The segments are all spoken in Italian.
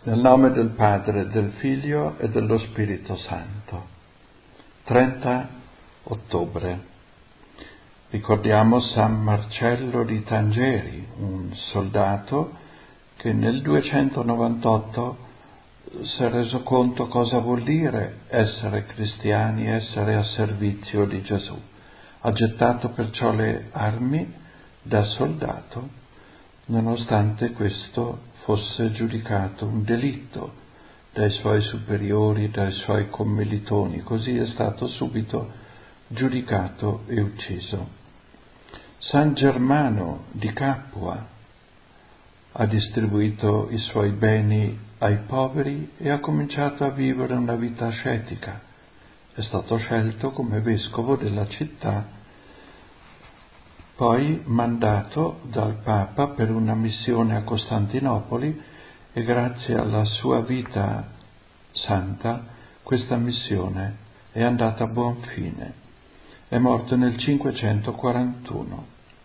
Nel nome del Padre, del Figlio e dello Spirito Santo. 30 ottobre. Ricordiamo San Marcello di Tangeri, un soldato che nel 298 si è reso conto cosa vuol dire essere cristiani, essere a servizio di Gesù. Ha gettato perciò le armi da soldato, nonostante questo fosse giudicato un delitto dai suoi superiori, dai suoi commilitoni. Così è stato subito giudicato e ucciso. San Germano di Capua ha distribuito i suoi beni ai poveri e ha cominciato a vivere una vita ascetica. È stato scelto come vescovo della città, poi mandato dal Papa per una missione a Costantinopoli, e grazie alla sua vita santa questa missione è andata a buon fine. È morto nel 541.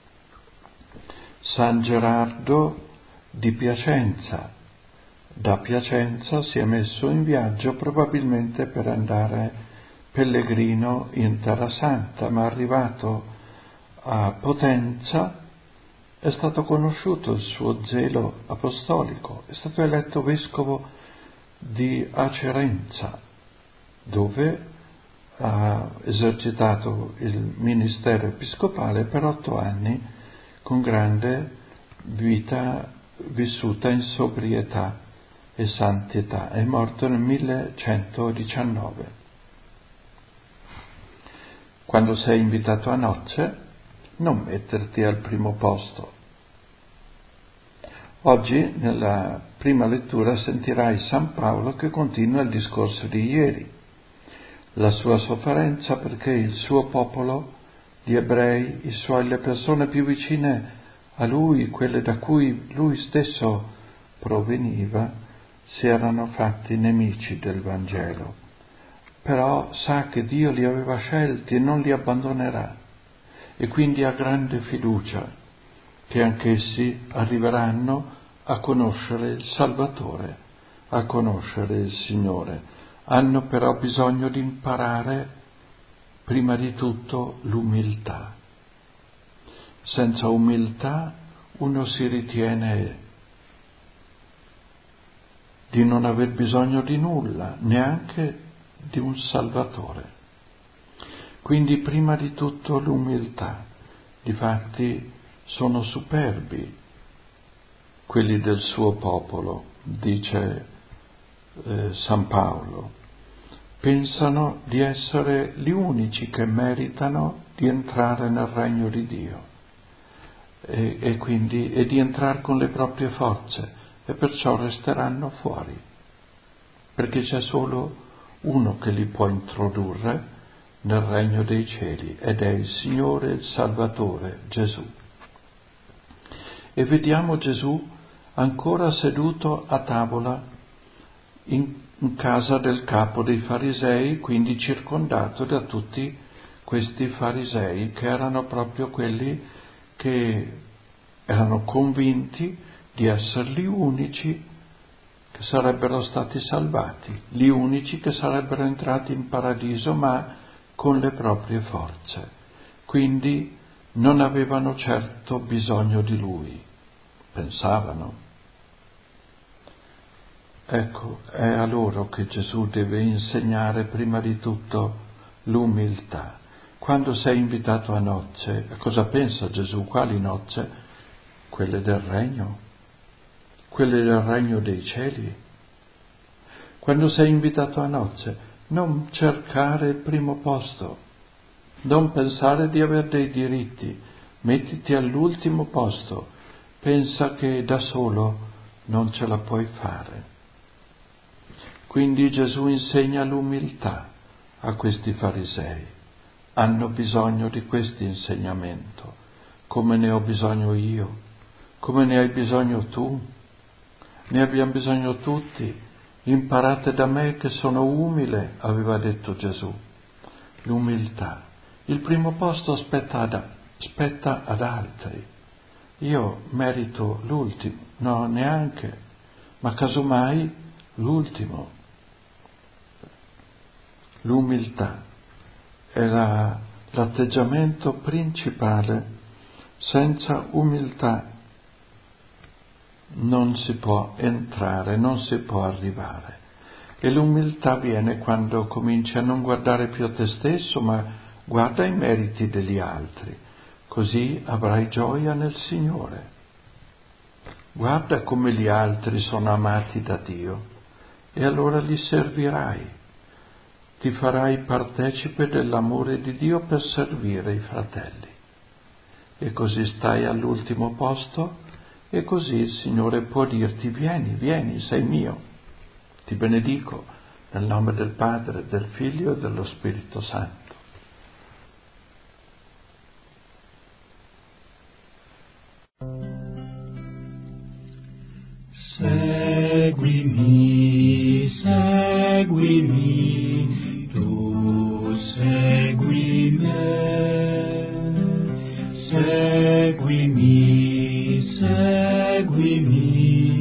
San Gerardo di Piacenza. Da Piacenza si è messo in viaggio probabilmente per andare pellegrino in Terra Santa, ma arrivato a Potenza è stato conosciuto il suo zelo apostolico, è stato eletto vescovo di Acerenza, dove ha esercitato il ministero episcopale per 8 anni con grande vita vissuta in sobrietà e santità. È morto nel 1119. Quando sei invitato a nozze, non metterti al primo posto. Oggi, nella prima lettura, sentirai San Paolo che continua il discorso di ieri, la sua sofferenza perché il suo popolo, gli ebrei, le persone più vicine a lui, quelle da cui lui stesso proveniva, si erano fatti nemici del Vangelo. Però sa che Dio li aveva scelti e non li abbandonerà. E quindi ha grande fiducia che anch'essi arriveranno a conoscere il Salvatore, a conoscere il Signore. Hanno però bisogno di imparare prima di tutto l'umiltà. Senza umiltà uno si ritiene di non aver bisogno di nulla, neanche di un Salvatore. Quindi prima di tutto l'umiltà. Difatti sono superbi quelli del suo popolo, dice San Paolo. Pensano di essere gli unici che meritano di entrare nel regno di Dio e quindi di entrare con le proprie forze, e perciò resteranno fuori, perché c'è solo uno che li può introdurre nel regno dei cieli, ed è il Signore, il Salvatore, Gesù. E vediamo Gesù ancora seduto a tavola in casa del capo dei farisei, quindi circondato da tutti questi farisei che erano proprio quelli che erano convinti di essere gli unici che sarebbero stati salvati, gli unici che sarebbero entrati in paradiso, ma con le proprie forze. Quindi non avevano certo bisogno di lui, pensavano. Ecco, è a loro che Gesù deve insegnare prima di tutto l'umiltà. Quando sei invitato a nozze, cosa pensa Gesù? Quali nozze? Quelle del regno, quelle del regno dei cieli. Quando sei invitato a nozze, non cercare il primo posto, non pensare di avere dei diritti, mettiti all'ultimo posto, pensa che da solo non ce la puoi fare. Quindi Gesù insegna l'umiltà a questi farisei. Hanno bisogno di questo insegnamento, come ne ho bisogno io, come ne hai bisogno tu, ne abbiamo bisogno tutti. Imparate da me che sono umile, aveva detto Gesù. L'umiltà. Il primo posto spetta ad altri. Io merito l'ultimo, no, neanche, ma casomai l'ultimo. L'umiltà è l'atteggiamento principale. Senza umiltà non si può entrare, non si può arrivare. E l'umiltà viene quando cominci a non guardare più a te stesso, ma guarda i meriti degli altri, così avrai gioia nel Signore. Guarda come gli altri sono amati da Dio e allora li servirai. Ti farai partecipe dell'amore di Dio per servire i fratelli. E così stai all'ultimo posto e così il Signore può dirti: vieni, vieni, sei mio. Ti benedico nel nome del Padre, del Figlio e dello Spirito Santo. Seguimi, seguimi, tu segui me. Seguimi, seguimi.